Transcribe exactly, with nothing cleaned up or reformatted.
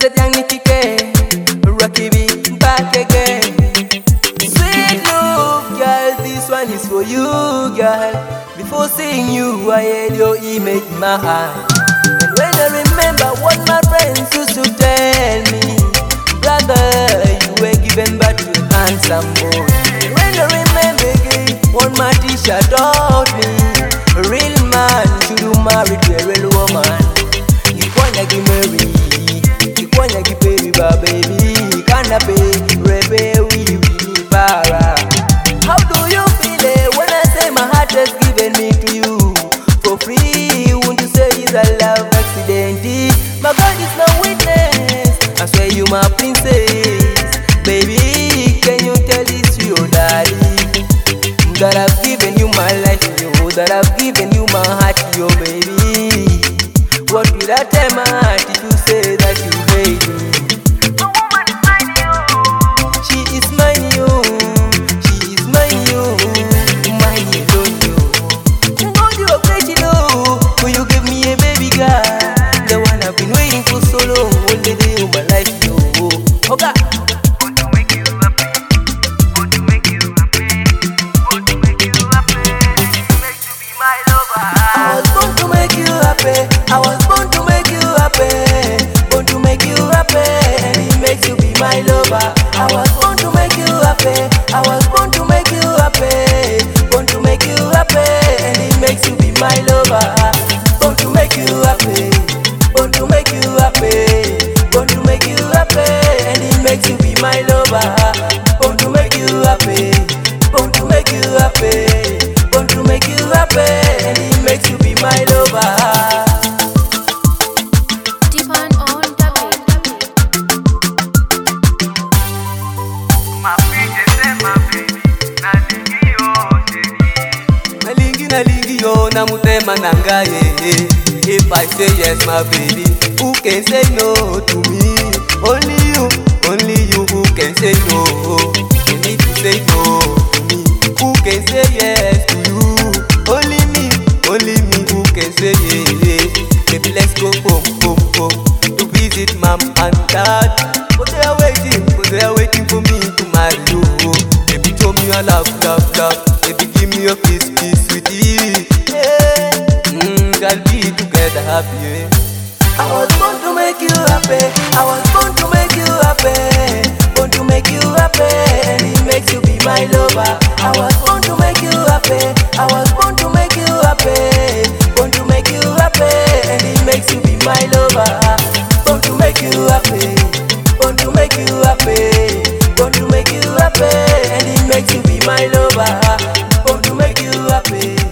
that young Nicky K, Rocky B, back again. Sweet love, girl, this one is for you, girl. Before seeing you, I had your image in my heart. And when I remember what my friends used to tell me, brother, you were given back to a handsome boy. And when I remember again what my teacher taught me, a real man should be married to a real woman. You wanna get married, you wanna get baby, baby, can't pay, rebel, we be para. How do you feel it when I say my heart has given me to you for free? Won't you say it's a love accident? My God is no witness, I swear you my princess. Baby, can you tell this to your daddy that I've given you my life, yo, that I've given you my heart, yo, baby. What will I tell my heart if you say that you hate me? The woman is mine, yo. She is mine, yo. She is mine, yo. Mine alone, yo. You know you are great, you know. Will you give me a baby girl? The one I've been waiting for so long, all the day of my life, yo. Okay. Want to make you happy. Want to make you happy. Want to make you happy. Make you be my lover. I was born to make you happy. I was born to make you happy. Born to make you happy, and it makes you be my lover. I was born to make you happy. I was born to make you happy. Born to make you happy, and it makes you be my lover. Born to make you happy. Born to make you happy. Born to make you happy, and it makes you be my lover. Born to make you happy. Born to make you happy. Born to make you happy, and it makes you be my lover. Divine on the beat. My bitch is my baby. Nalingi yo, sheri. Nalingi nalingi yo na mutema nangaye. If I say yes, my baby, who can say no to me? Only you, only you who can say no. You need to say no to me. Who can say yes to you? Only me, only me who can say yes. Baby, let's go home, home, home to visit mom and dad. But they are waiting, but they are waiting for me to marry you. Baby, show me your love, love, love. Baby, give me your kiss, kiss, sweetie. Yeah. Mm, girl, be together happy. Yeah. I was born to make you happy. I was born to make you happy. Born to make you happy, and it makes you be my lover. I was born to make you happy. I was born to make you happy. Born to make you happy, and it makes you be my lover. Born to make you happy. Born to make you happy. Born to make you happy, and it makes you be my lover. Born to make you happy.